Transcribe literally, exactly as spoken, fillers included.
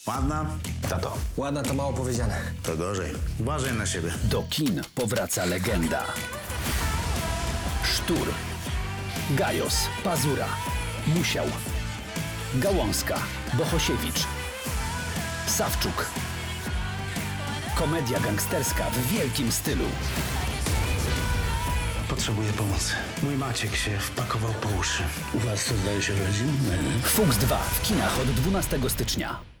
Ładna? Tato. Ładna to mało powiedziane. To gorzej. Uważaj na siebie. Do kin powraca legenda. Sztur, Gajos, Pazura, Musiał, Gałązka, Bohosiewicz, Sawczuk. Komedia gangsterska w wielkim stylu. Potrzebuję pomocy. Mój Maciek się wpakował po uszy. U was to zdaje się rodzinne. Fuchs dwa w kinach od dwunastego stycznia.